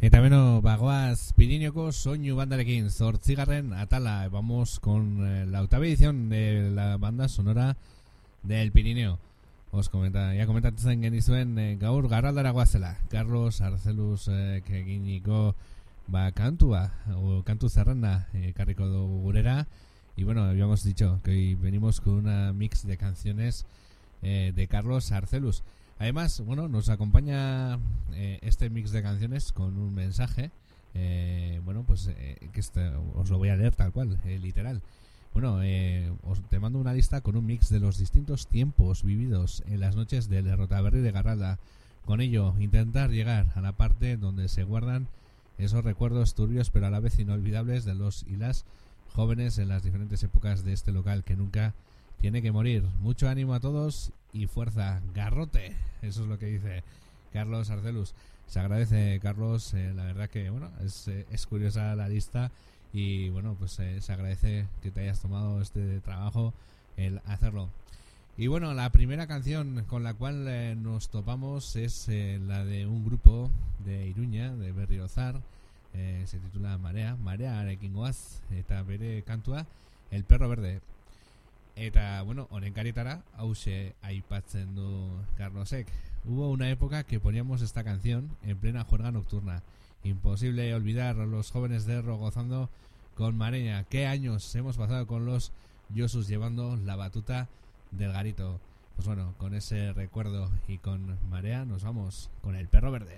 Eta beno, bagoaz Pirineoko soinu bandarekin, 8. atala, vamos con la octava edición de la banda sonora del Pirineo. Ya komentatzen genizuen gaur garraldara goazela. Carlos Arcelus eginiko kantua, o kantu zerrenda ekarriko dugu gurera. Y bueno, habíamos dicho que hoy venimos con una mix de canciones de Carlos Arcelus. Además, bueno, nos acompaña este mix de canciones con un mensaje, que os lo voy a leer tal cual, literal. Bueno, te mando una lista con un mix de los distintos tiempos vividos en las noches del Errotaberri de Garralda. Con ello, intentar llegar a la parte donde se guardan esos recuerdos turbios pero a la vez inolvidables de los y las jóvenes en las diferentes épocas de este local que nunca tiene que morir. Mucho ánimo a todos y fuerza, garrote. Eso es lo que dice Carlos Arcelus. Se agradece, Carlos, la verdad que bueno, es curiosa la lista y bueno, pues se agradece que te hayas tomado este trabajo el hacerlo. Y bueno, la primera canción con la cual nos topamos es la de un grupo de Iruña, de Berriozar. Se titula Marearekin goaz, eta bere kantua El Perro Verde. Eta, bueno, honen karitara, hause aipatzen du Carlosek. Hubo una época que poníamos esta canción en plena juerga nocturna. Imposible olvidar a los jóvenes de Erro gozando con Mareña. ¿Qué años hemos pasado con los Yosus llevando la batuta del garito? Pues bueno, con ese recuerdo y con Marea nos vamos con El Perro Verde.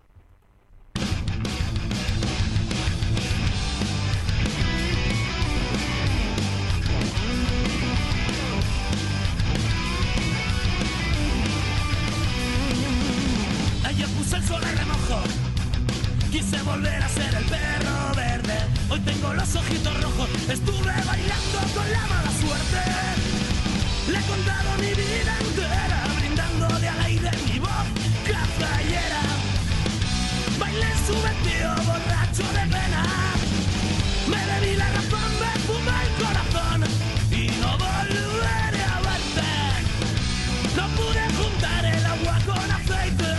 Ayer puse el sol a remojo, quise volver a ser el perro verde. Hoy tengo los ojitos rojos, estuve bailando con la mala suerte. Le he contado mi vida entera, brindándole al aire mi voz cazallera. Bailé subvertido, borracho de pena. Me bebí la razón, me fumé el corazón y no volveré a verte. No pude juntar el agua con aceite.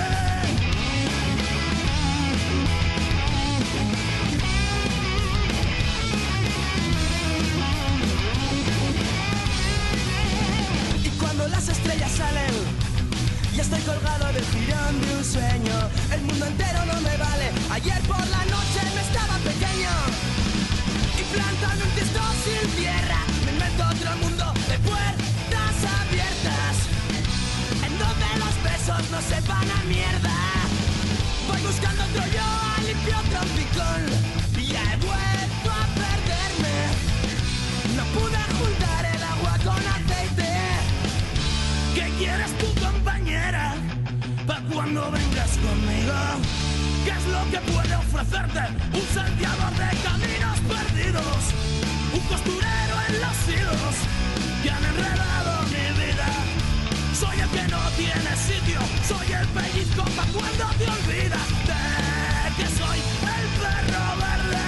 Las estrellas salen y estoy colgado del jirón de un sueño. El mundo entero no me vale. Ayer por la noche me estaba pequeño y plantando un tiesto sin tierra. Me invento otro mundo de puertas abiertas en donde los besos no sepan a mierda. Voy buscando otro yo al limpio trompicón y ya he vuelto a perderme. No pude juntar el agua con aceite. ¿Qué quieres tu compañera? Pa' cuando vengas conmigo. ¿Qué es lo que puede ofrecerte? Un salteador de caminos perdidos, un costurero en los hilos que han enredado mi vida. Soy el que no tiene sitio, soy el pellizco pa' cuando te olvidas de que soy el perro verde.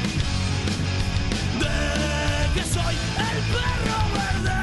De que soy el perro verde.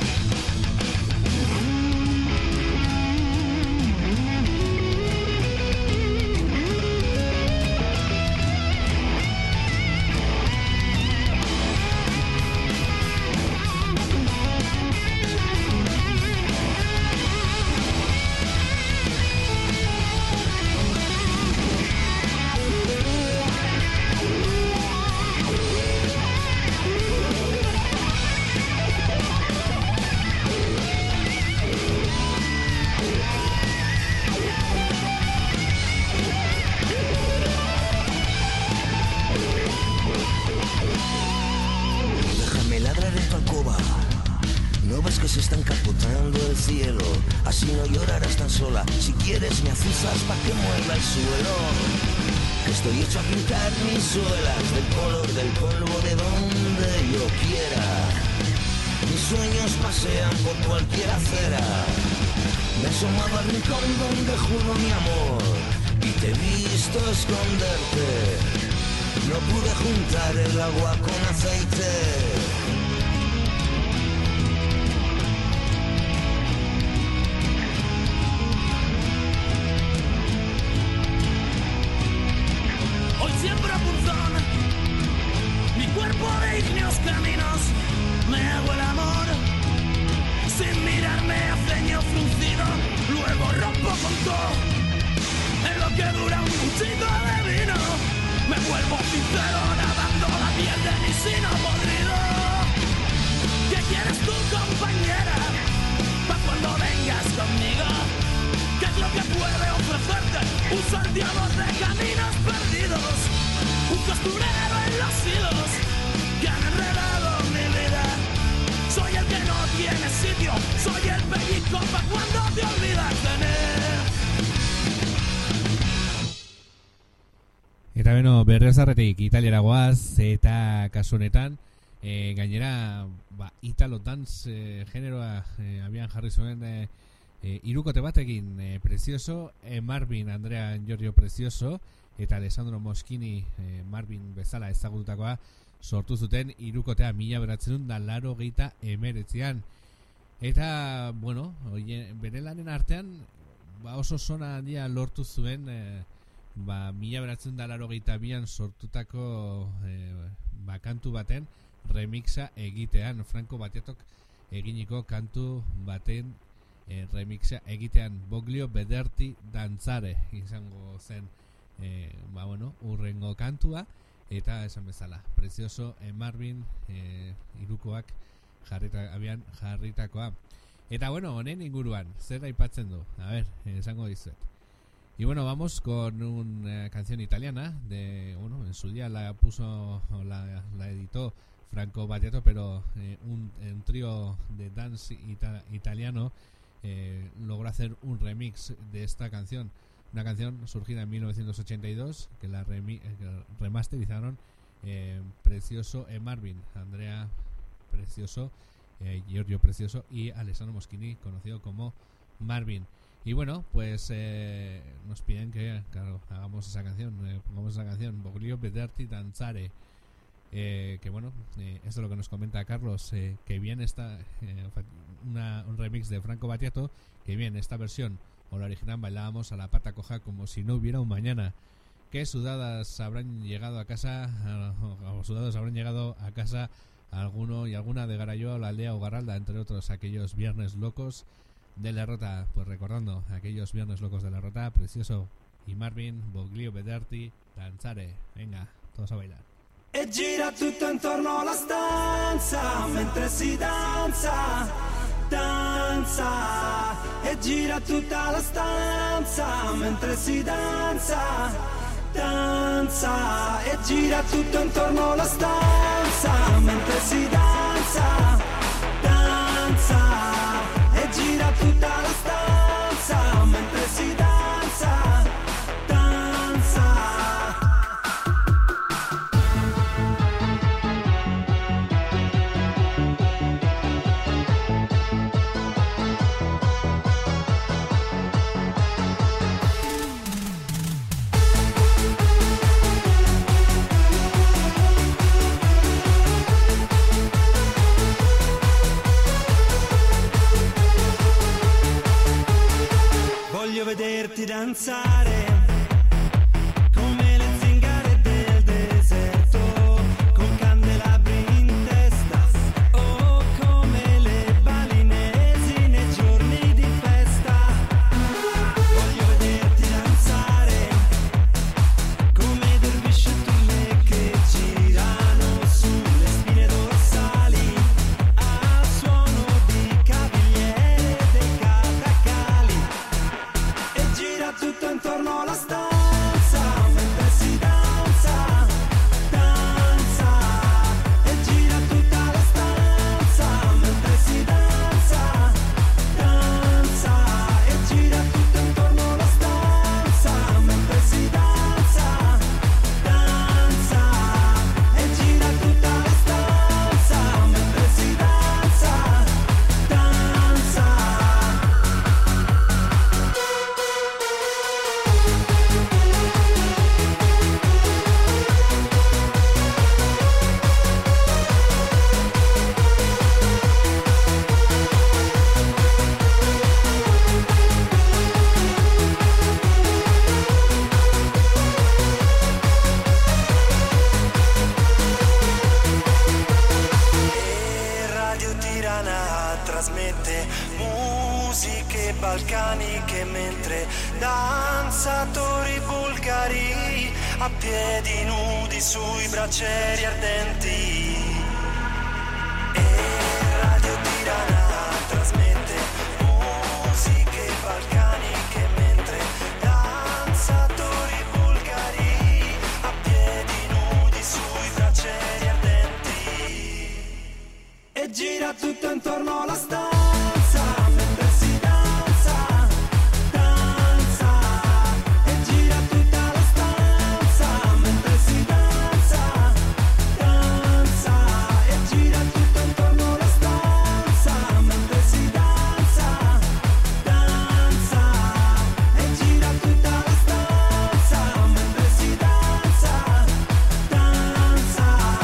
No ves que se está encapotando el cielo, así no llorarás tan sola. Si quieres me azuzas pa' que mueva el suelo. Que estoy hecho a pintar mis suelas del color del polvo de donde yo quiera. Mis sueños pasean por cualquier acera. Me he asomado al rincón donde juro mi amor y te he visto esconderte. No pude juntar el agua con aceite. tonto en lo que dura un cuchito de vino. Me vuelvo sincero nadando la piel de mi sino podrido. ¿Qué quieres tú, compañera? Pa' cuando vengas conmigo. ¿Qué es lo que puede ofrecerte un sorteador de caminos perdidos? Un costurero en los hilos que han enredado mi vida. Soy el que no tiene sitio, soy el pellizco pa' cuando te olvidas de mí. Eta beno, berriozarretik Italiara goaz, eta kasu honetan gainera Italo dance generoa abian jarri zuen hirukote batekin Precioso, Marvin Andrea Giorgio Precioso eta Alessandro Moschini Marvin bezala ezagututakoa sortu zuten hirukotea 1989an. Eta, bueno, bere lanen artean oso sona handia lortu zuen 1992an sortutako kantu baten remixa egitean, Franco Battiatok eginiko kantu baten remixa egitean, Voglio vederti danzare izango zen urrengo kantua, eta esan bezala Precioso, Marvin hirukoak abian jarritakoa. Eta bueno, honen inguruan zer aipatzen du? A ver, esango dizuet. Y bueno, vamos con una canción italiana en su día la editó Franco Battiato, pero un trío de dance italiano logró hacer un remix de esta canción, una canción surgida en 1982 que la remasterizaron Precioso e Marvin, Andrea Precioso, Giorgio Precioso y Alessandro Moschini, conocido como Marvin. Y bueno, pues nos piden que, claro, pongamos esa canción, Voglio vederti danzare, que bueno, esto es lo que nos comenta Carlos, que bien está un remix de Franco Battiato, que bien esta versión o la original bailábamos a la pata coja como si no hubiera un mañana. ¿Qué sudadas habrán llegado a casa, alguno y alguna de Garayoa, la aldea o Garralda, entre otros aquellos viernes locos de la Rota? Pues recordando aquellos viernes locos de la Rota, Precioso y Marvin, Voglio vederti danzare. Venga, todos a bailar. E gira tutto intorno alla stanza mentre si danza, danza. E gira tutta la stanza mentre si danza, danza. E gira tutto intorno alla stanza mentre si danza, danza. E gira tutta la stanza mentre si danza, danza. Voglio vederti danzare come le zingare del deserto, con candelabri in testa, o come le balinesi nei giorni di festa. Voglio vederti danzare come i dervisci e turle che girano sulle spine dorsali al suono di cavigliere dei catacali. Gira tutto intorno alla stanza mentre si danza, danza. E gira tutta la stanza mentre si danza, danza. E gira tutto intorno alla stanza mentre si danza, danza. E gira tutta la stanza mentre si danza, danza. E Radio Tirana trasmette musiche balcaniche mentre danzatori bulgari a piedi nudi sui braccieri ardenti. E Radio Tirana trasmette musiche balcaniche mentre danzatori bulgari a piedi nudi sui braccieri ardenti. E gira tutto intorno alla stanza mentre si danza, danza. E gira tutta la stanza mentre si danza, danza. E gira tutto intorno alla stanza mentre si danza, danza. E gira tutta la stanza mentre si danza, danza.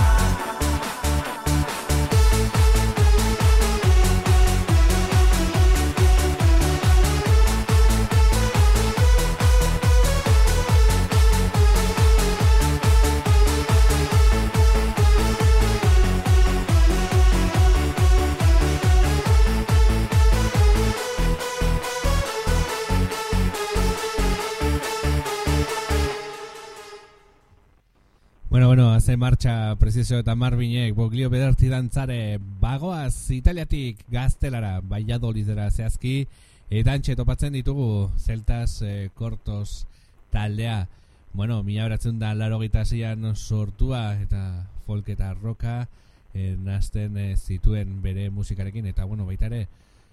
Bueno, hace marcha preciso eta marbinek boglio bederti dantzare bagoaz Italiatik Gaztelara, Valladolidera zehazki edantxe topatzen ditugu Celtas Cortos taldea. Bueno, 1986an sortua eta folk eta rocka nazten zituen bere musikarekin eta bueno, baita ere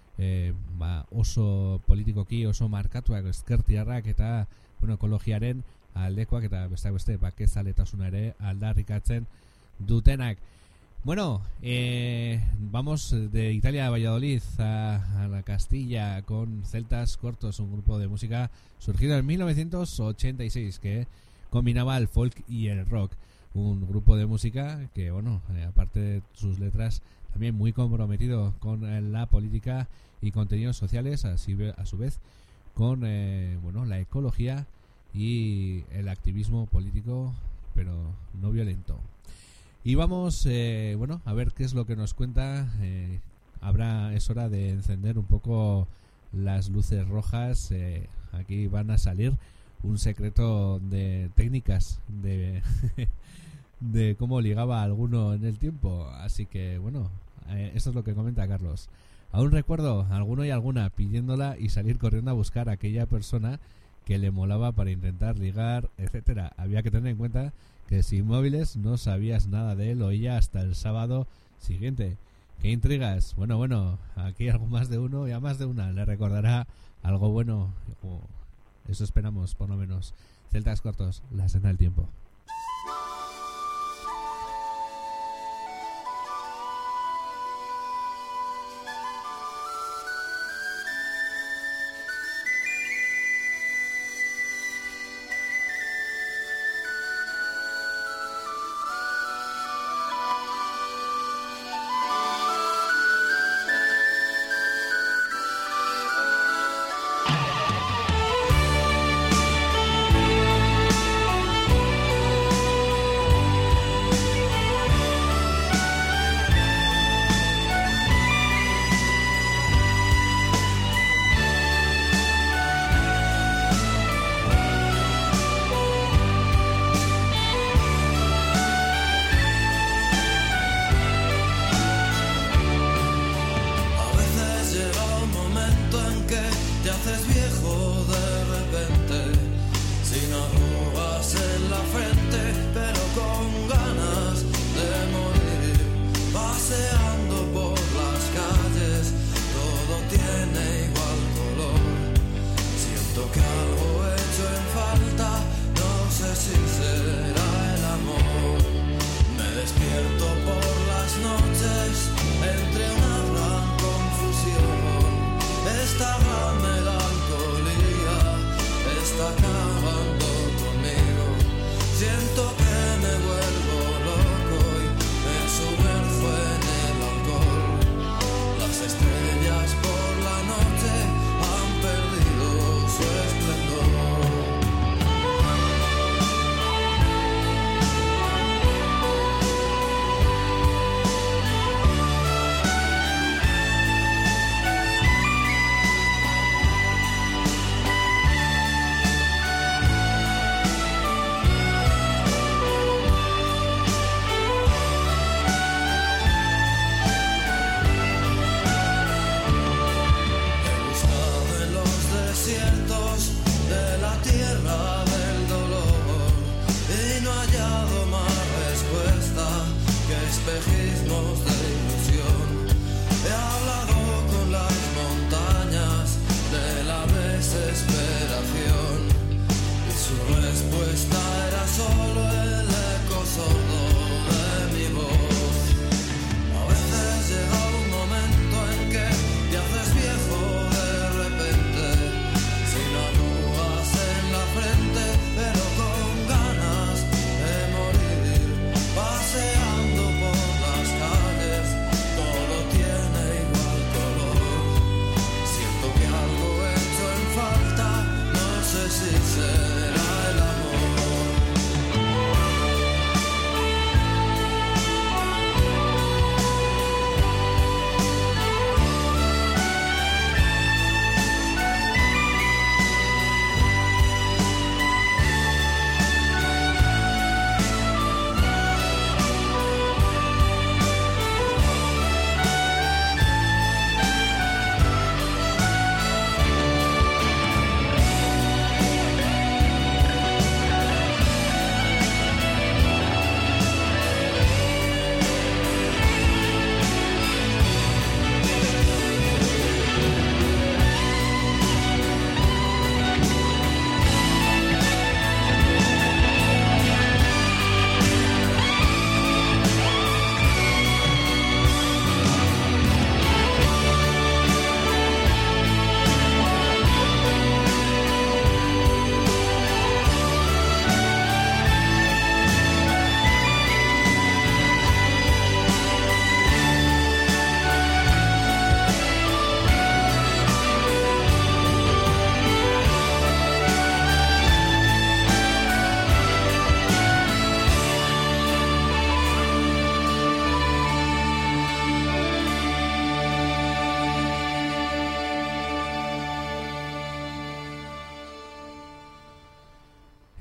oso politikoki oso markatuak ezkertiarrak eta bueno, ekologiaren aldekoak eta besteak beste bakezaletasuna ere aldarrikatzen dutenak. Bueno, vamos de Italia a Valladolid a la Castilla con Celtas Cortos, un grupo de música surgido en 1986 que combinaba el folk y el rock. Un grupo de música que, bueno, aparte de sus letras, también muy comprometido con la política y contenidos sociales, así a su vez con bueno, la ecología y el activismo político, pero no violento. Y vamos, bueno, a ver qué es lo que nos cuenta. Es hora de encender un poco las luces rojas. Aquí van a salir un secreto de técnicas de de cómo ligaba a alguno en el tiempo. Así que, bueno, esto es lo que comenta Carlos. Aún recuerdo a alguno y alguna pidiéndola y salir corriendo a buscar a aquella persona que le molaba para intentar ligar, etcétera. Había que tener en cuenta que sin móviles no sabías nada de él o ella hasta el sábado siguiente. ¿Qué intrigas? Bueno, aquí algo más de uno y a más de una le recordará algo bueno, o eso esperamos por lo menos. Celtas Cortos, la senda del tiempo.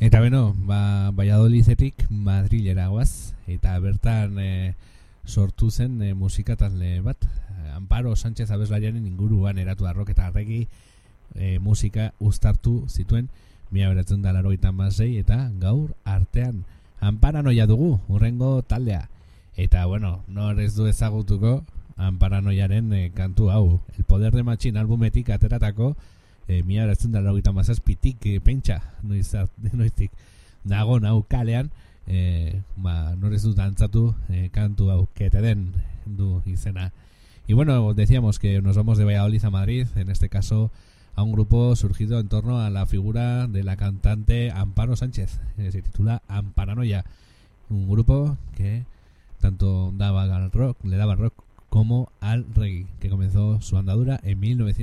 Eta beno, Valladolidetik Madrilera goaz, eta bertan sortu zen musika talde bat. Amparo Sánchez abeslariaren inguruan eratu arrok eta arregi musika uztartu zituen 1986 eta gaur artean Amparanoia dugu, urrengo taldea. Eta bueno, nor ez du ezagutuko Amparanoiaren kantu hau, El Poder de Machín albumetik ateratako 1987tik pentsa noiztik dagon hau kalean, nor ez du dantzatu kantu hau, que te den du izena. Y bueno, decíamos que nos vamos de Valladolid a Madrid, en este caso a un grupo surgido en torno a la figura de la cantante Amparo Sánchez, se titula Amparanoia, un grupo que tanto le daba al rock como al reggae, que comenzó su andadura en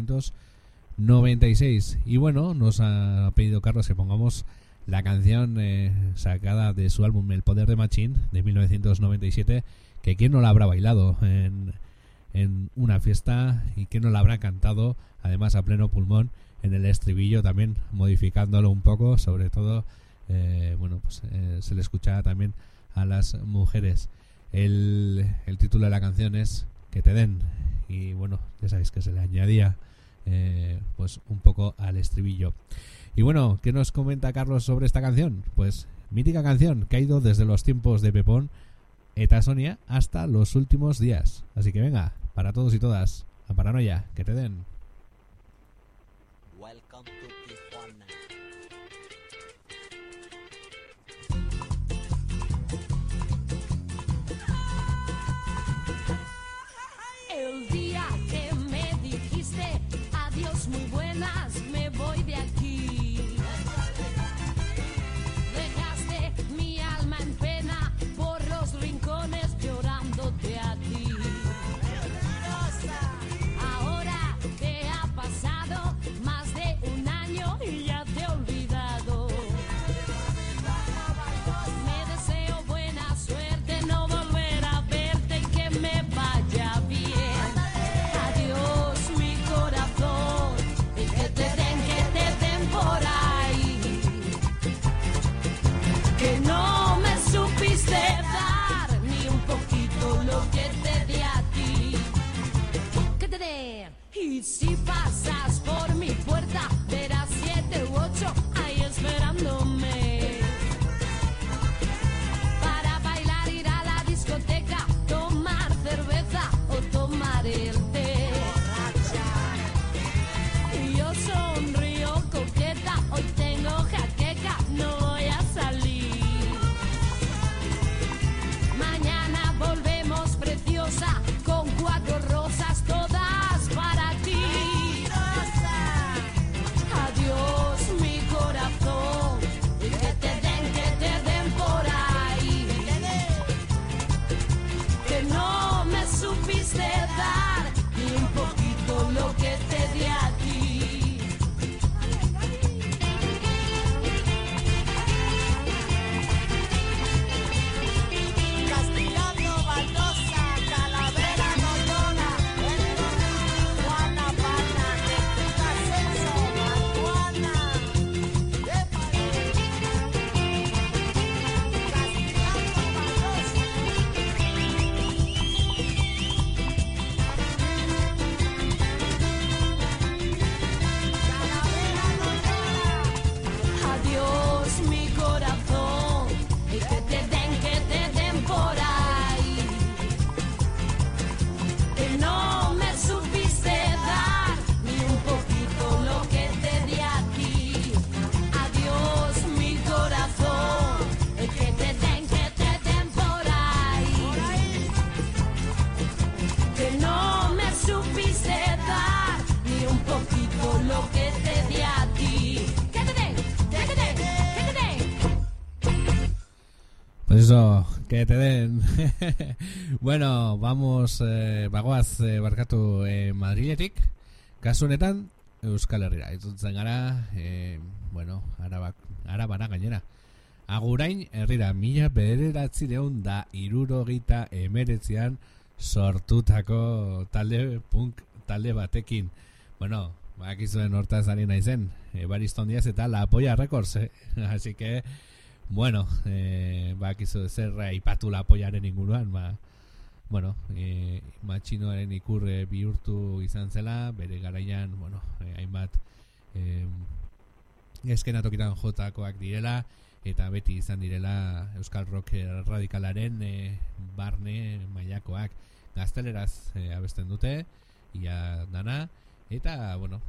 1996. Y bueno, nos ha pedido Carlos que pongamos la canción sacada de su álbum El Poder de Machín de 1997, que quién no la habrá bailado en una fiesta y quién no la habrá cantado además a pleno pulmón en el estribillo, también modificándolo un poco, sobre todo se le escucha también a las mujeres. El título de la canción es Que te den, y bueno, ya sabéis que se le añadía pues un poco al estribillo. Y bueno, ¿qué nos comenta Carlos sobre esta canción? Pues mítica canción que ha ido desde los tiempos de Pepón eta Sonia hasta los últimos días. Así que venga, para todos y todas, a Paranoia, que te den. Welcome to Tijuana. El día que me dijiste adiós muy buenas, me voy de aquí. Dejaste mi alma en pena por los rincones llorándote a ti. Ahora que ha pasado más de un año y ya te he olvidado. Me deseo buena suerte, no volver a verte y que me vaya bien. Adiós mi corazón, y que te den por ahí. Que no me supiste dar ni un poquito lo que te di a ti. Que te den. Y si pasas por mi puerta, verás 7 u 8 ahí esperándome. Para bailar, ir a la discoteca, tomar cerveza o tomar el té. Y yo sonrío coqueta, hoy tengo jaqueca, no voy a salir. Mañana volvemos preciosa, con 4 rosas todas para ti. Adiós mi corazón, y que te den por ahí. Que no me supiste dar ni un poquito lo que te di a ti. Castellano, Baldosa, Calavera, Nordona, Juana Palma, Ascenso, Juana, Adiós mi corazón, y que te den por ahí. Que no me supiste dar ni un poquito lo que te di a ti. Adiós mi corazón, y que te den por ahí. Que no me supiste dar ni un poquito lo que te di a ti. Que te den, que te den, que te den. Pues eso, que te den. Bueno, vamos, bagoaz barkatu Madriletik, kasu honetan Euskal Herrira. Itzultzen gara, Arabara gainera. Agurain herrira 1979 sortutako talde punk talde batekin. Bueno, Bakizuen hortaz ari naizen, Evaristo Díaz eta La Polla Records, Así que, bueno, bakizu zer aipatu La Pollaren inguruan, bueno, matxinoaren ikur bihurtu izan zela, bere garaian, bueno, hainbat eskenatokitan jotakoak direla, eta beti izan direla Euskal Rock radikalaren barne mailakoak. Gazteleraz abesten dute, ia dana, eta, bueno,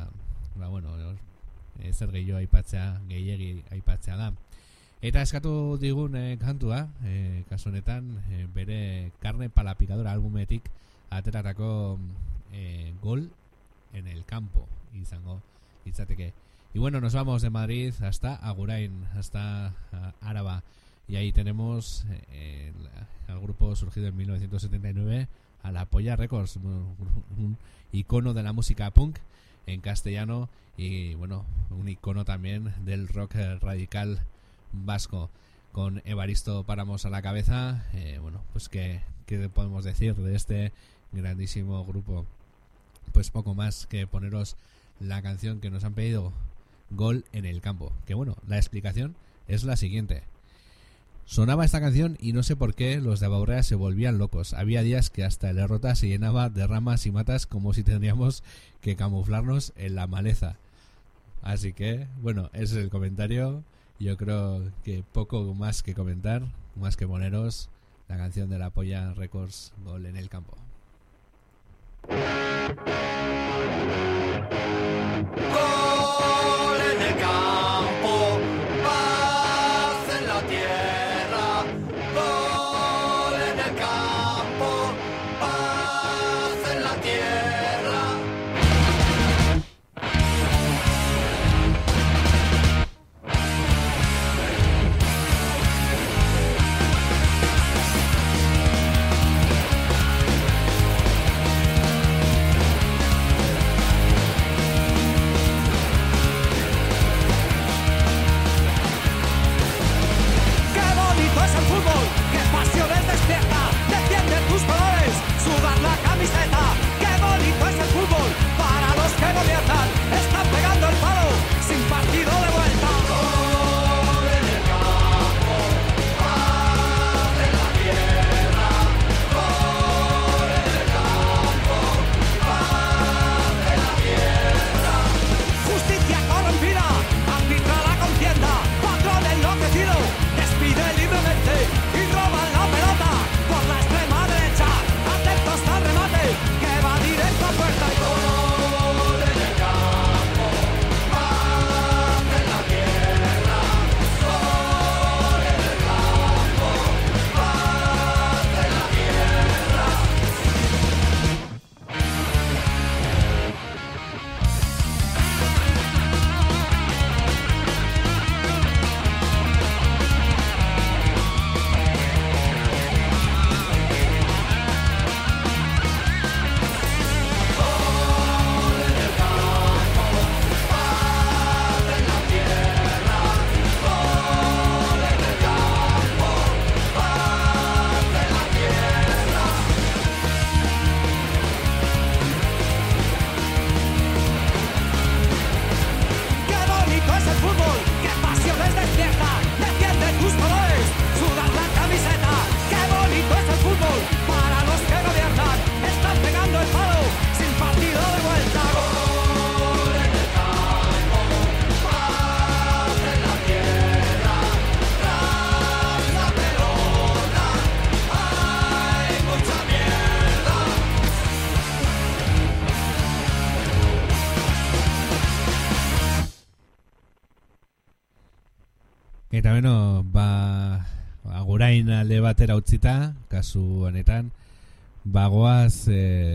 zer gehiago aipatzea, gehiegi aipatzea da. Eta eskatu digun kantua, kasu honetan, bere Carne Pala Picadora albumetik ateratako Gol en el Campo izango litzateke. Y bueno, nos vamos de Madrid hasta Agurain, hasta Áraba. Y ahí tenemos al grupo surgido en 1979, a La Polla Records, un icono de la música punk en castellano y, bueno, un icono también del rock radical vasco. Con Evaristo Páramos a la cabeza, bueno, pues ¿qué podemos decir de este grandísimo grupo? Pues poco más que poneros la canción que nos han pedido, Gol en el Campo. Que bueno, la explicación es la siguiente. Sonaba esta canción y no sé por qué los de Abaurrea se volvían locos. Había días que hasta el Errota se llenaba de ramas y matas como si tendríamos que camuflarnos en la maleza. Así que, bueno, ese es el comentario. Yo creo que poco más que comentar, más que poneros la canción de La Polla Records, Gol en el Campo. Gol en el campo, paz en la tierra. Gol en el campo, paz en la tierra. Eta beno, Agurain alde batera utzita, kasu honetan, bagoaz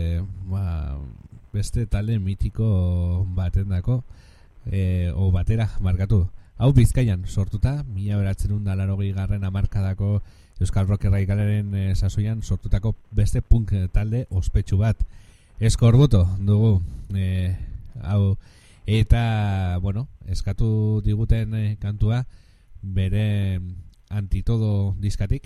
beste talde mitiko batendako, o batera markatu. Hau Bizkaian sortuta, 1980 hamarkadako Euskal Rock radikalaren sasoian sortutako beste punk talde ospetsu bat. Eskorbuto dugu, hau, eta, bueno, eskatu diguten kantua, bere Antitodo diskatik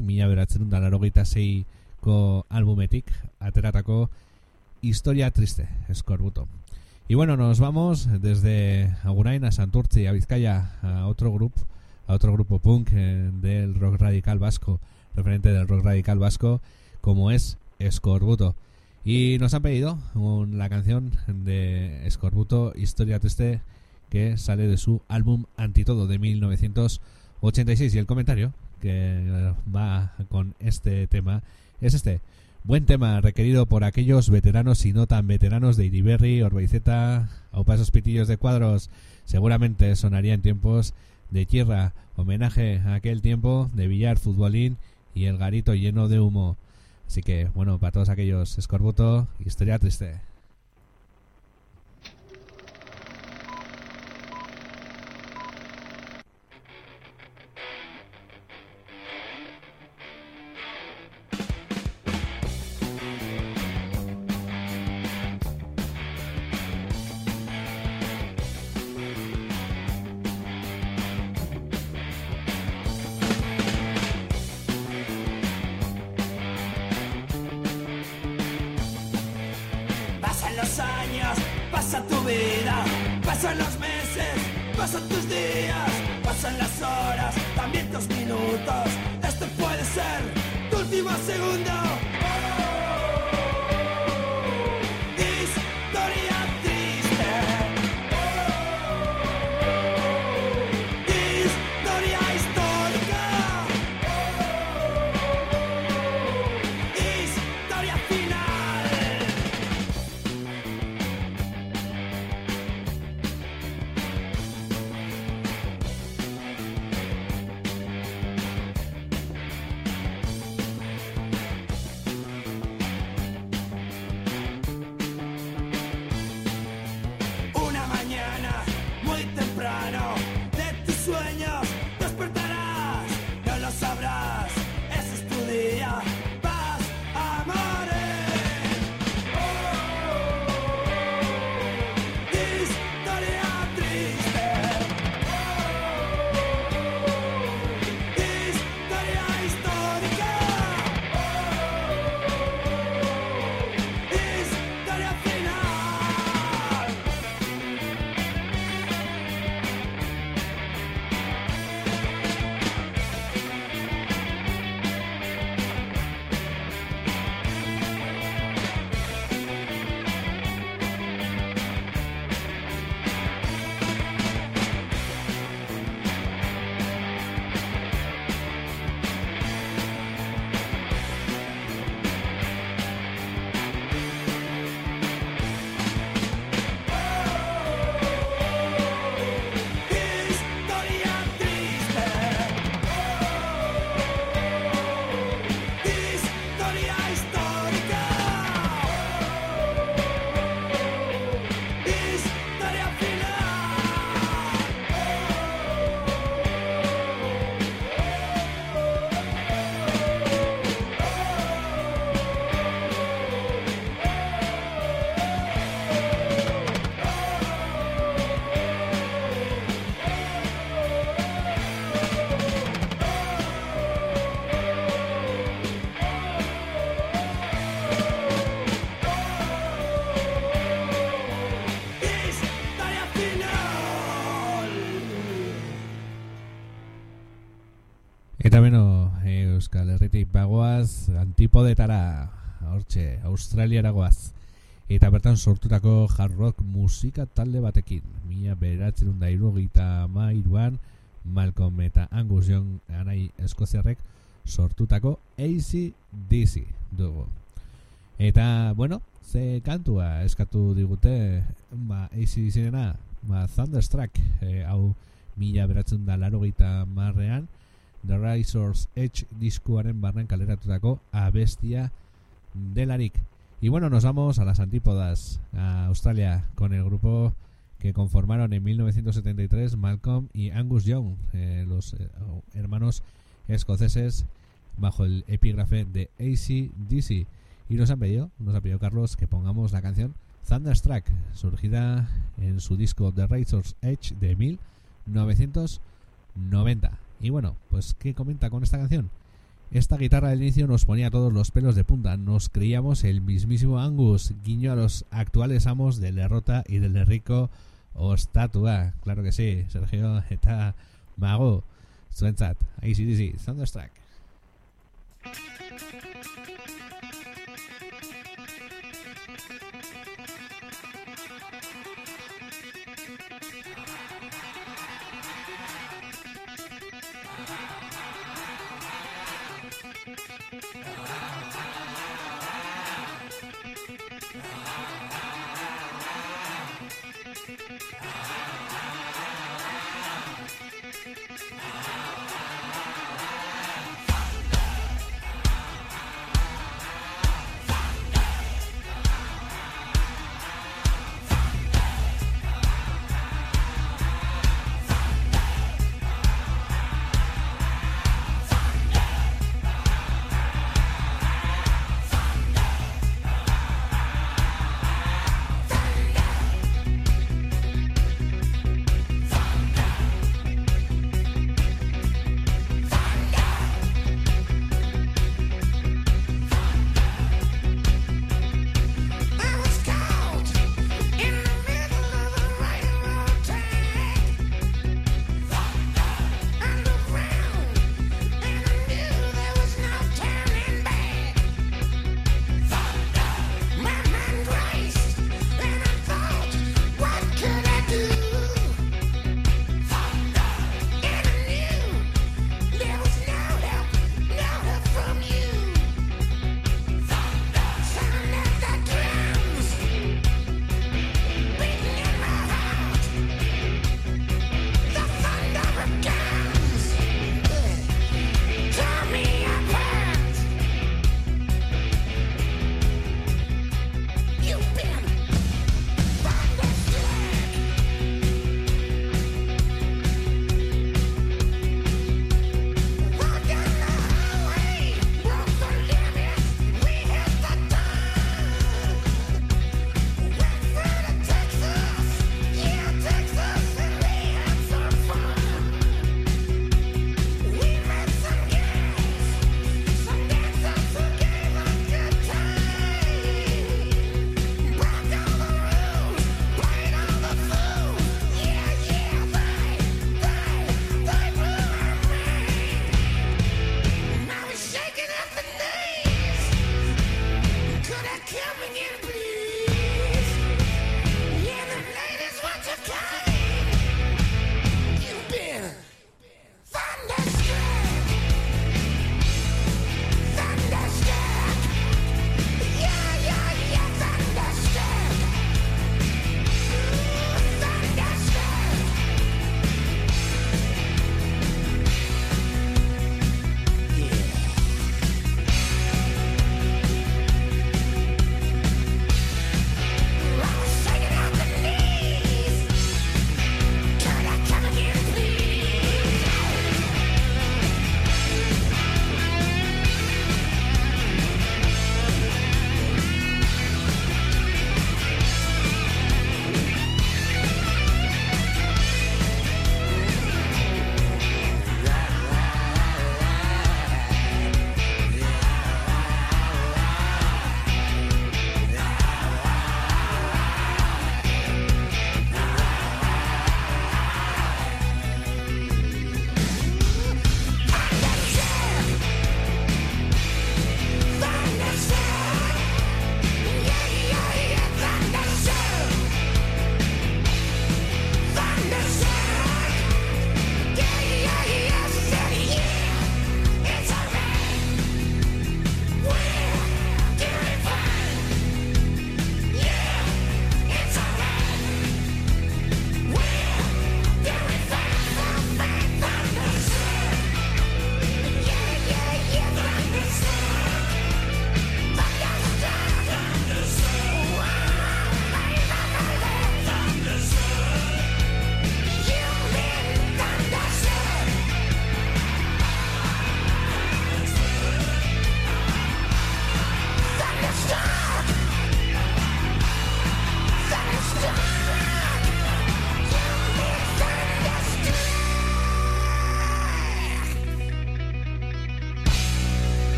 1986ko albumetik ateratako Historia Triste, Eskorbuto. Y bueno, nos vamos desde Agurain a Santurtzi, a Vizcaya, a otro grupo punk del rock radical vasco, referente del rock radical vasco, como es Eskorbuto. Y nos han pedido la canción de Eskorbuto, Historia Triste, que sale de su álbum Antitodo de 1986. Y el comentario que va con este tema es este: buen tema, requerido por aquellos veteranos y no tan veteranos de Iriberri, Orbaizeta o Pasos Pitillos de Cuadros. Seguramente sonaría en tiempos de tierra, homenaje a aquel tiempo de billar, futbolín y el garito lleno de humo. Así que, bueno, para todos aquellos, Eskorbuto, Historia Triste. Pasan los años, pasa tu vida, pasan los meses, pasan tus días, pasan las horas, también tus minutos. Este puede ser tu último segundo. Historia triste. Historia histórica. Historia final. Una mañana muy temprano de tus sueños despertarás, no lo sabrás, ese es tu día, vas a morir. Historia triste. Historia histórica. Historia final. Historia triste. Historia histórica. Historia final. Historia final. Eta beno, Euskal Herritik bagoaz, Antipodetara, hortxe, Australiara goaz. Eta bertan sortutako hard rock musika talde batekin. 1973an Malcolm eta Angus Young anai eskoziarrek sortutako AC/DC dugu. Eta, bueno, ze kantua eskatu digute, AC/DC-rena, Thunderstruck, hau 1980an The Razor's Edge diskuaren barran kaleratutako abestia delarik. Y bueno, nos vamos a las antípodas, a Australia, con el grupo que conformaron en 1973 Malcolm y Angus Young, los hermanos escoceses, bajo el epígrafe de AC/DC. Y nos ha pedido Carlos que pongamos la canción Thunderstruck, surgida en su disco The Razor's Edge de 1990. Y bueno, pues ¿qué comenta con esta canción? Esta guitarra del inicio nos ponía todos los pelos de punta. Nos creíamos el mismísimo Angus, guiño a los actuales amos del Derrota y del Rico Ostatua. Claro que sí, Sergio eta mago. Zuentzat, AC/DC, Thunderstruck.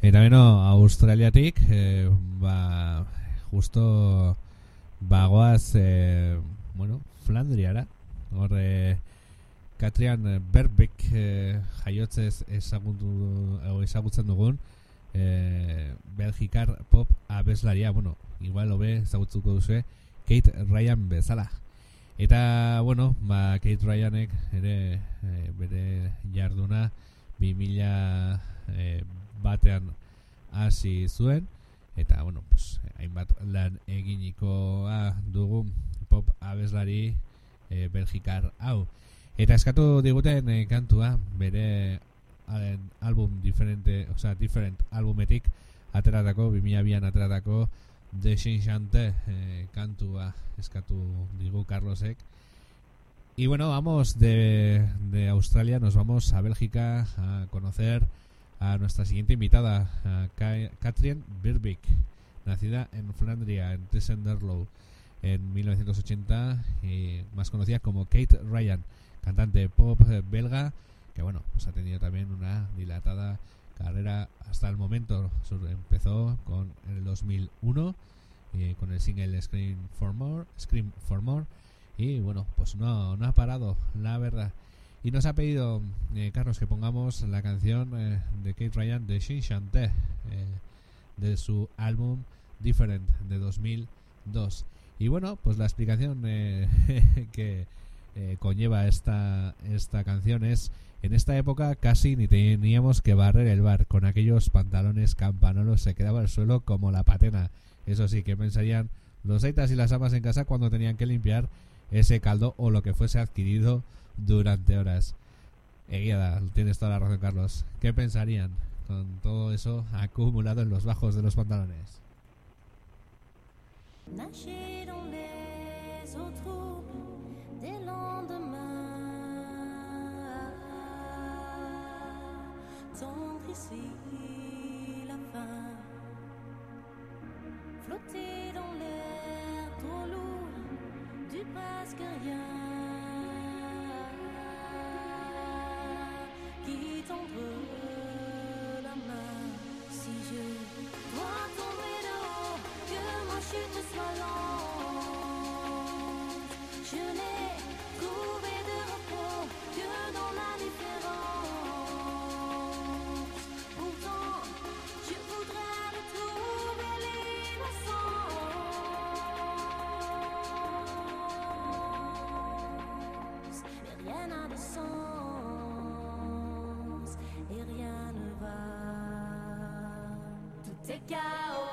Eta beno, Australiatik, justo bagoaz, Flandriara. Hor, Katrian Berbek jaiotzez ezagutzen dugun Belgikar pop abeslaria, igual hobe ezagutzuko duzue, Kate Ryan bezala. Eta, Kate Ryanek ere bere jarduna 2000 batean hasi zuen, eta, hainbat lan eginikoa dugu pop abeslari Belgikar hau. Eta eskatu diguten kantua bere different albumetik ateratako, 2002an ateratako The Chante kantua eskatu digu Carlosek. Y vamos de Australia, nos vamos a Bélgica a conocer a nuestra siguiente invitada, a Katrien Berbek, nacida en Flandria, en Tessenderlo, en 1980, y más conocida como Kate Ryan, cantante pop belga, que ha tenido también una dilatada carrera hasta el momento. Empezó en el 2001 con el single Scream for More, y no ha parado, la verdad. Y nos ha pedido Carlos que pongamos la canción de Kate Ryan, de Chante, de su álbum Different de 2002. Y la explicación que conlleva esta canción es: en esta época casi ni teníamos que barrer el bar, con aquellos pantalones campanolos se quedaba el suelo como la patena. Eso sí, ¿qué pensarían los aitas y las amas en casa cuando tenían que limpiar ese caldo o lo que fuese adquirido durante horas? Guiada, tienes toda la razón, Carlos. ¿Qué pensarían con todo eso acumulado en los bajos de los pantalones? Nager dans les eaux troubles des lendemains, tendre ici la fin, flotter dans l'air trop lourd du presque rien, qui tendre la main si je dois tomber de haut, que ma chute soit lente. Je n'ai trouvé de repos que dans la différence. Pourtant, je voudrais retrouver l'innocence. Mais rien n'a de sens et rien ne va. Tout est chaos.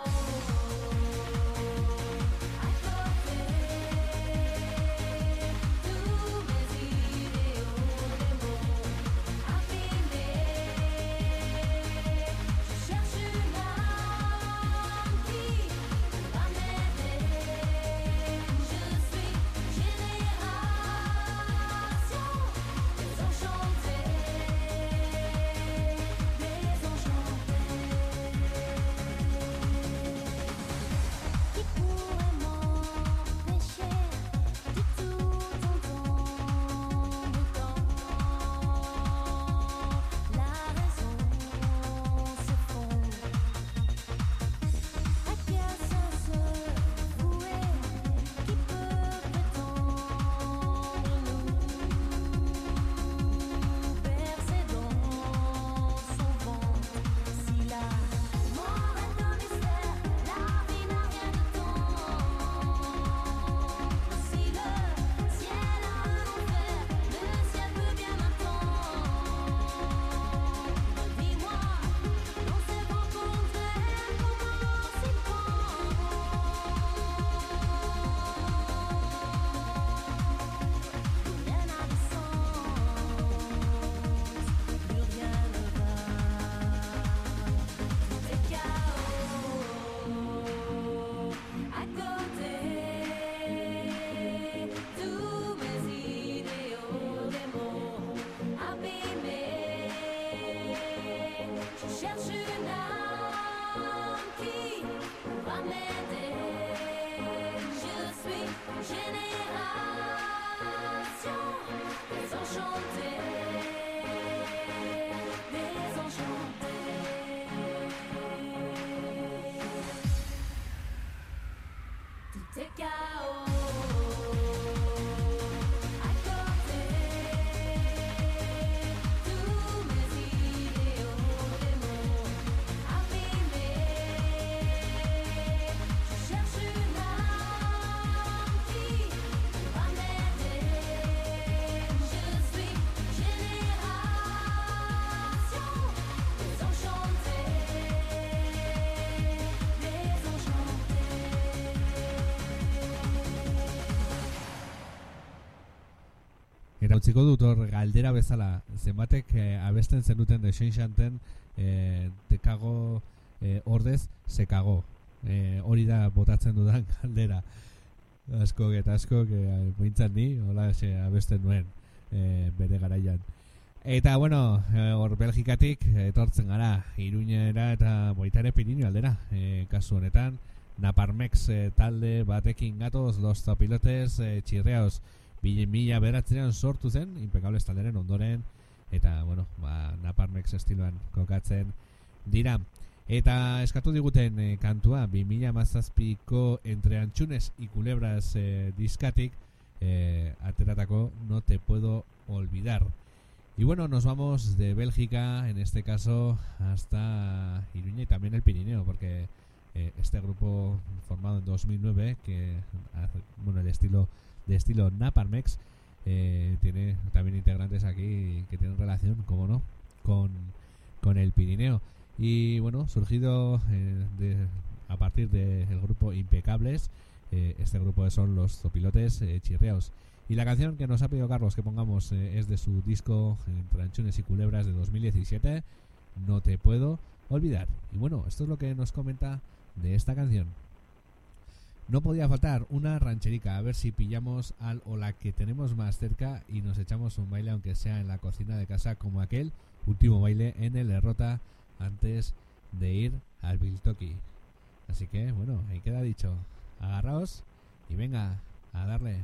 Eta utziko dut hor galdera bezala, zenbatek abesten zenuten de Xanten te cago ordez se cagó. Hori da botatzen dudan galdera. Askok eta askok pointzan ni, hola abesten nuen bere garaian. Eta bueno, hor Belgikatik etortzen gara Iruñera eta baita ere Pirinio aldera. Kasu honetan Naparmex talde batekin gatoz, Los Zopilotes Chirriaos 2009an sortu zen, Impecables talderen ondoren, eta bueno, Naparmex estiloan kokatzen dira. Eta eskatu diguten kantua 2017ko Entre Anchunes y Culebras diskatik ateratako No te puedo olvidar. Y bueno, nos vamos de Bélgica, en este caso, hasta Iruña y también el Pirineo, porque este grupo formado en 2009, que bueno, el estilo Naparmex, tiene también integrantes aquí que tienen relación, como no, con el Pirineo. Y bueno, surgido a partir del grupo Impecables, este grupo son Los Zopilotes Chirriaos. Y la canción que nos ha pedido Carlos que pongamos es de su disco Entre Anchunes y Culebras de 2017, No te puedo olvidar. Y bueno, esto es lo que nos comenta de esta canción. No podía faltar una rancherica, a ver si pillamos al o la que tenemos más cerca y nos echamos un baile, aunque sea en la cocina de casa, como aquel último baile en el Errota antes de ir al Biltoki. Así que bueno, ahí queda dicho. Agarraos y venga a darle.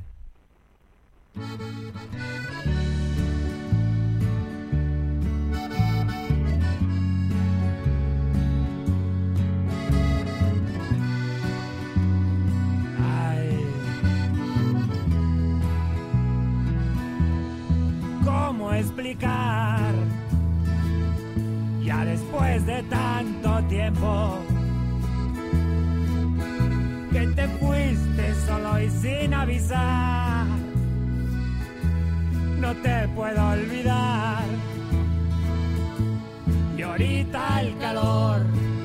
Ay, ¿cómo explicar? Ya después de tanto tiempo que te fuiste solo y sin avisar. No te puedo olvidar. Y ahorita el calor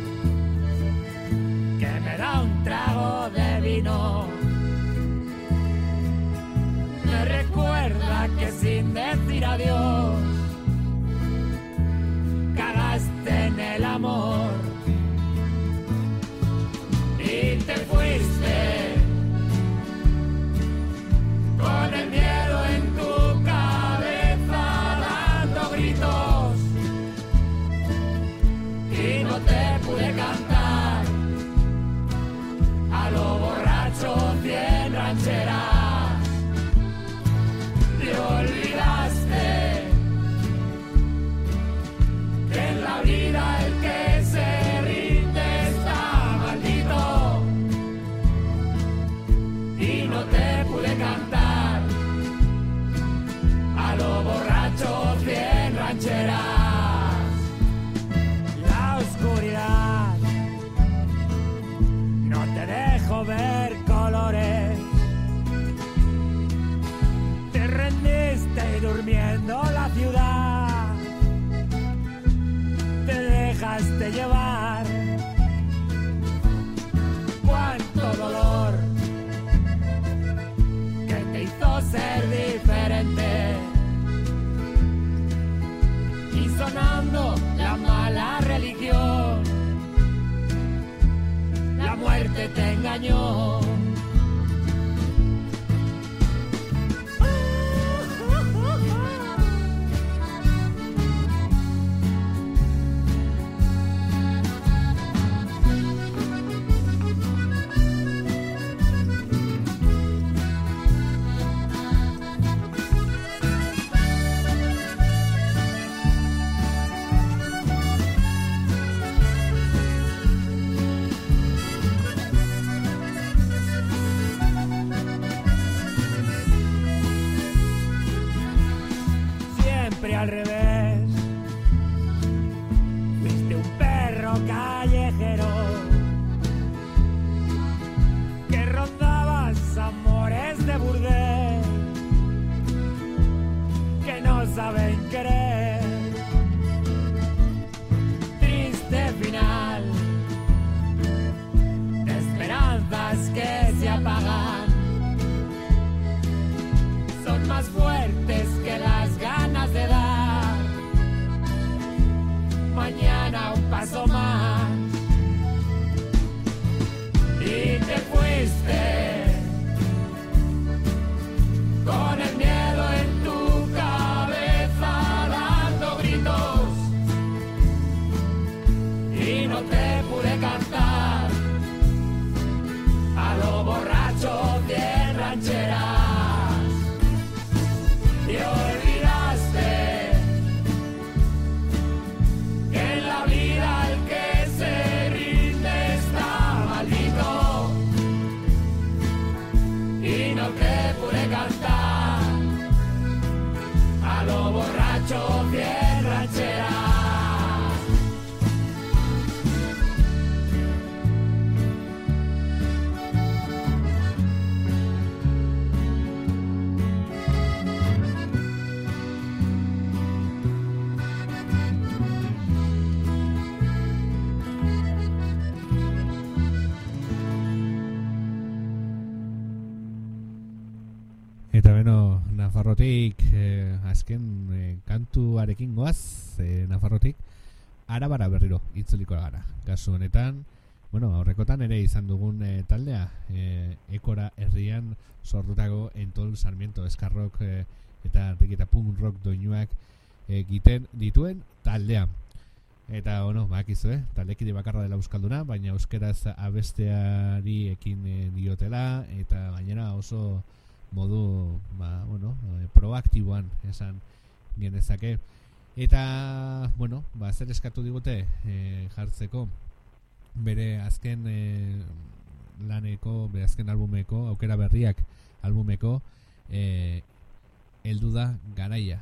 que me da un trago de vino me recuerda que sin decir adiós cagaste en el amor y te fuiste con el miedo en tu cabeza dando gritos y no te pude cantar a lo borracho 100 rancheras y olvidaste que en la vida el que se rinde está maldito y no te pude cantar a lo borracho 100 rancheras. La oscuridad no te dejo ver colores, te rendiste y durmiendo la ciudad te dejaste llevar. Cuánto dolor que te hizo ser diferente y sonando la mala religión, la muerte te engañó. Nafarrotik azken kantuarekin goaz, Nafarrotik Arabara berriro itzuliko gara. Kasu honetan, bueno, aurrekotan ere izan dugun taldea, Ekora herrian sortutako Entol Sarmiento eskarrok eta riketa punk rock doinuak egiten dituen taldea. Eta, bueno, bakizu, taldekide bakarra dela euskalduna, baina euskeraz abesteari ekin diotela, eta gainera oso modu, proaktiboan esan genezake. Eta, bueno, zer eskatu digute jartzeko bere azken laneko, bere azken albumeko, aukera berriak albumeko, heldu da garaia.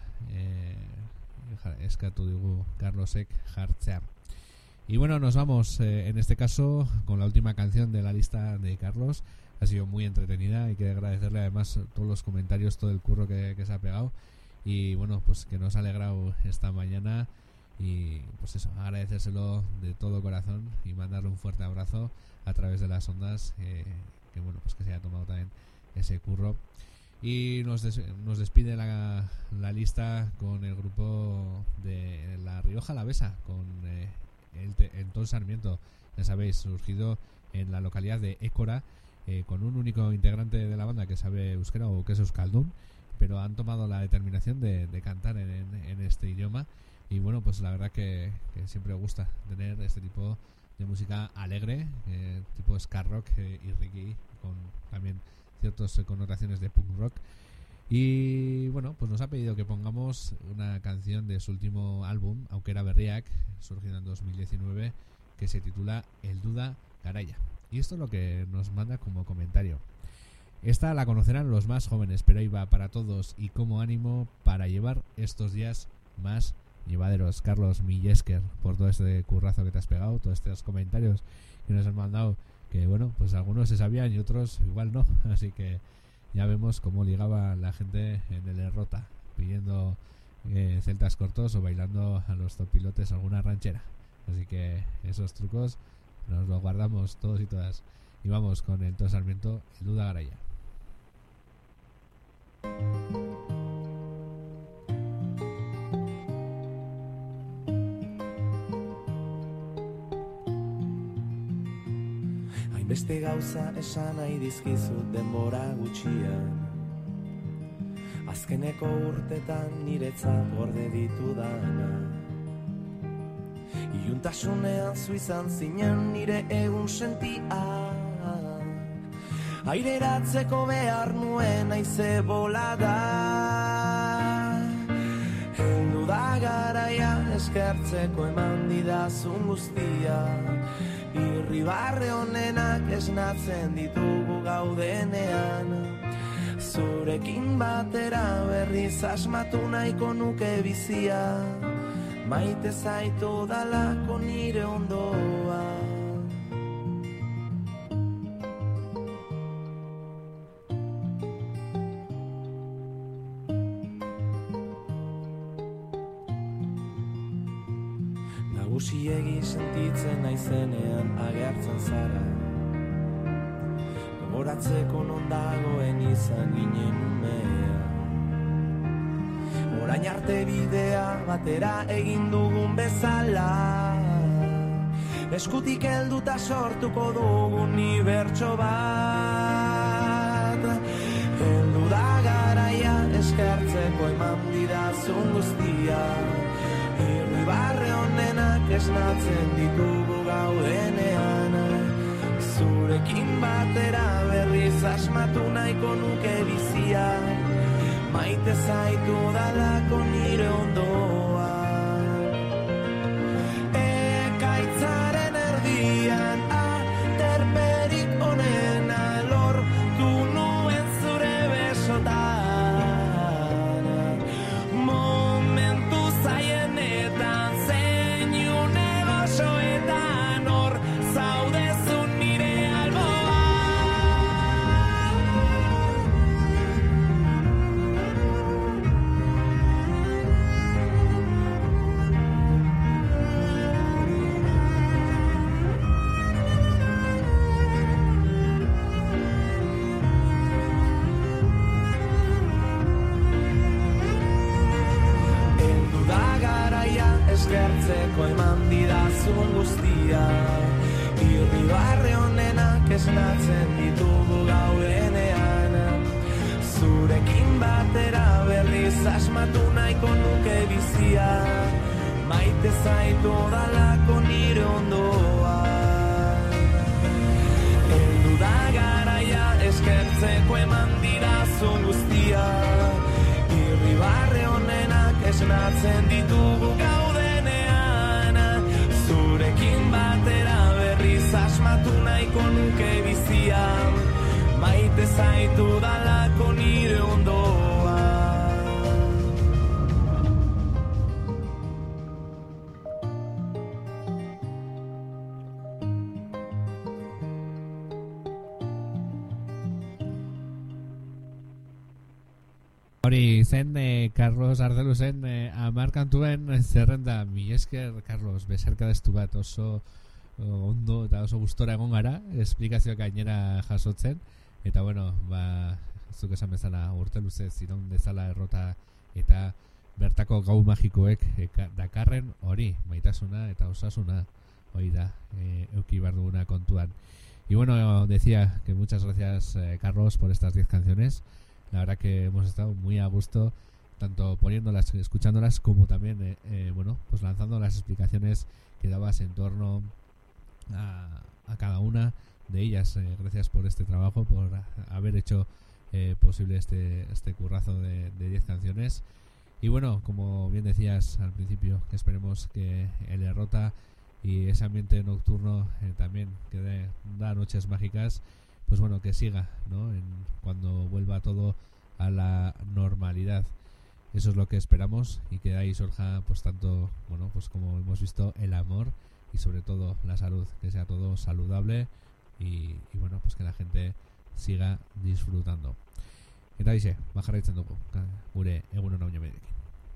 Eskatu digu Carlosek jartzea. Y bueno, nos vamos en este caso con la última canción de la lista de Carlos. Ha sido muy entretenida, hay que agradecerle además todos los comentarios, todo el curro que se ha pegado. Y bueno, pues que nos ha alegrado esta mañana. Y pues eso, agradecérselo de todo corazón y mandarle un fuerte abrazo a través de las ondas, que bueno, pues que se haya tomado también ese curro. Y nos despide la lista con el grupo de La Rioja Alavesa, con Entol Sarmiento, ya sabéis, surgido en la localidad de Écora, con un único integrante de la banda que sabe euskera o que es euskaldun, pero han tomado la determinación de cantar en este idioma. Y bueno, pues la verdad que siempre gusta tener este tipo de música alegre, tipo ska rock y reggae, con también ciertas connotaciones de punk rock. Y bueno, pues nos ha pedido que pongamos una canción de su último álbum, Aukera Berriak, surgido en 2019, que se titula Heldu da Garaia. Y esto es lo que nos manda como comentario. Esta la conocerán los más jóvenes, pero ahí va para todos y como ánimo para llevar estos días más llevaderos. Carlos Millesker, por todo este currazo que te has pegado, todos estos comentarios que nos han mandado, que bueno, pues algunos se sabían y otros igual no, así que ya vemos cómo ligaba la gente en el Errota, pidiendo celtas cortos o bailando a los topilotes alguna ranchera. Así que esos trucos nos los guardamos todos y todas. Y vamos con el Entol Sarmiento, Heldu da Garaia. Beste gauza esan nahi dizkizut denbora gutxian, azkeneko urtetan niretzat gorde ditudana. Iluntasunean zu izan zinen nire egun sentiak, aireratzeko behar nuen haize bolada. Heldu da garaia eskertzeko eman didazun guztia, irribarre honenak esnatzen ditugu gaudenean. Zurekin batera berriz asmatu nahiko nuke bizia, maite zaitu dalako nire ondoa. Nagusiegi sentitzen naizenean agertzen zara, gogoratzeko non dagoen izan ginen umea. Orain arte bidea batera egin dugun bezala, eskutik helduta sortuko dugun unibertso bat. Heldu da garaia eskertzeko eman didazun guztia, irribarre honenak esnatzen ditugu gaudenean. Zurekin batera berriz asmatu nahiko nuke bizia, maite zaitu dalako nire ondoa. Ekaitzaren erdian aterperik onena lortu nuen zure besotan. Momentu zaienetan zeinu negosoetan hor zaudezun nire alboa. esnatzen ditugu gaudenean. Zurekin batera berriz asmatu nahiko nuke bizia, maite zaitu dalako nire ondoa. Heldu da garaia eskertzeko eman didazun guztia, irribarre honenak esnatzen ditugu gaudenean. Zurekin batera berriz asmatu nahiko nuke bizia, maite zaitu dalako nire ondoa. Hori zen Carlos Ardeluzen amar kantuen zerrenda. Mi esker, Carlos, besarkadestu bat oso ondo eta oso gustora egon gara, esplikazioak gainera jasotzen. Eta bueno, zuk esan bezala urte luze ziron dezala errota eta bertako gau magikoek dakarren hori, maitasuna eta osasuna, hori da, euki behar duguna kontuan. Y bueno, decía que muchas gracias, Carlos, por estas 10 canciones. La verdad que hemos estado muy a gusto, tanto poniéndolas, escuchándolas, como también, bueno, pues lanzando las explicaciones que dabas en torno a cada una de ellas. Gracias por este trabajo, por haber hecho posible este currazo de 10 canciones. Y bueno, como bien decías al principio, que esperemos que el Errota y ese ambiente nocturno también que da noches mágicas, pues bueno, que siga, ¿no? Cuando vuelva todo a la normalidad. Eso es lo que esperamos, y que de ahí surja pues tanto, bueno, pues como hemos visto, el amor y sobre todo la salud, que sea todo saludable y bueno, pues que la gente siga disfrutando. Eta dice, bajarraitzen dugu, gure egunon hau jamedekin.